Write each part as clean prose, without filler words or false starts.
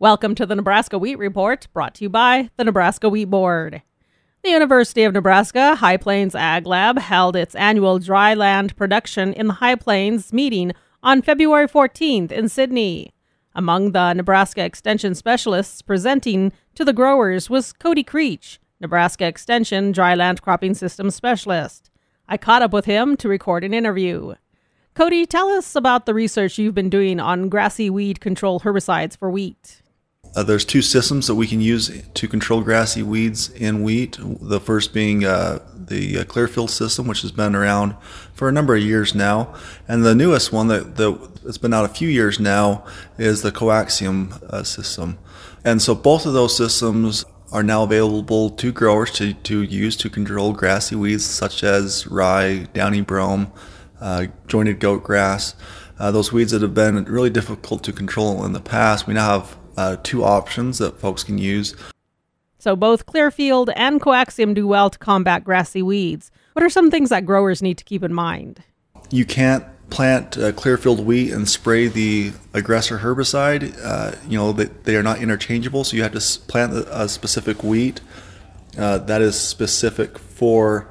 Welcome to the Nebraska Wheat Report, brought to you by the Nebraska Wheat Board. The University of Nebraska High Plains Ag Lab held its annual dry land production in the High Plains meeting on February 14th in Sydney. Among the Nebraska Extension specialists presenting to the growers was Cody Creech, Nebraska Extension Dryland Cropping System Specialist. I caught up with him to record an interview. Cody, tell us about the research you've been doing on grassy weed control herbicides for wheat. There's two systems that we can use to control grassy weeds in wheat. The first being the Clearfield system, which has been around for a number of years now. And the newest one that's been out a few years now is the Coaxium system. And so both of those systems are now available to growers to use to control grassy weeds such as rye, downy brome, jointed goat grass. Those weeds that have been really difficult to control in the past, we now have two options that folks can use. So both Clearfield and Coaxium do well to combat grassy weeds. What are some things that growers need to keep in mind? You can't plant Clearfield wheat and spray the aggressor herbicide. They are not interchangeable, so you have to plant a specific wheat that is specific for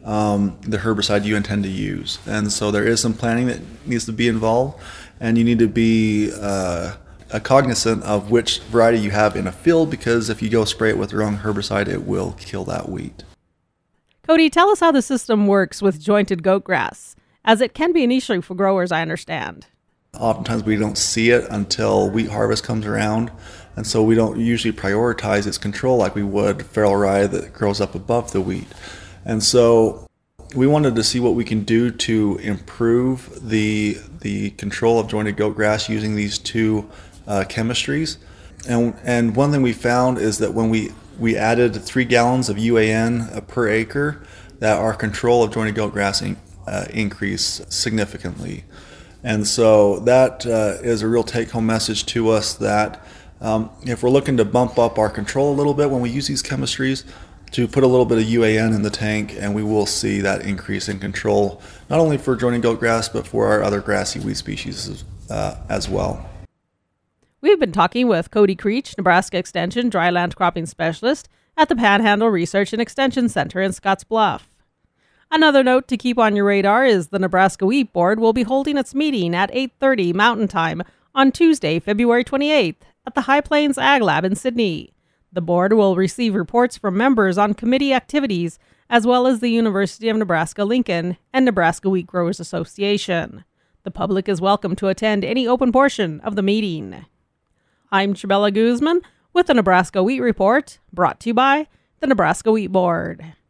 the herbicide you intend to use. And so there is some planning that needs to be involved, and you need to be cognizant of which variety you have in a field, because if you go spray it with the wrong herbicide, it will kill that wheat. Cody, tell us how the system works with jointed goat grass, as it can be an issue for growers, I understand. Oftentimes we don't see it until wheat harvest comes around, and so we don't usually prioritize its control like we would feral rye that grows up above the wheat. And so we wanted to see what we can do to improve the control of jointed goat grass using these two chemistries. And one thing we found is that when we added 3 gallons of UAN per acre, that our control of jointed goat grass increased significantly. And so that is a real take-home message to us that if we're looking to bump up our control a little bit when we use these chemistries, to put a little bit of UAN in the tank, and we will see that increase in control, not only for jointed goat grass, but for our other grassy weed species as well. We've been talking with Cody Creech, Nebraska Extension Dryland Cropping Specialist at the Panhandle Research and Extension Center in Scottsbluff. Another note to keep on your radar is the Nebraska Wheat Board will be holding its meeting at 8:30 Mountain Time on Tuesday, February 28th at the High Plains Ag Lab in Sydney. The board will receive reports from members on committee activities, as well as the University of Nebraska-Lincoln and Nebraska Wheat Growers Association. The public is welcome to attend any open portion of the meeting. I'm Chabela Guzman with the Nebraska Wheat Report, brought to you by the Nebraska Wheat Board.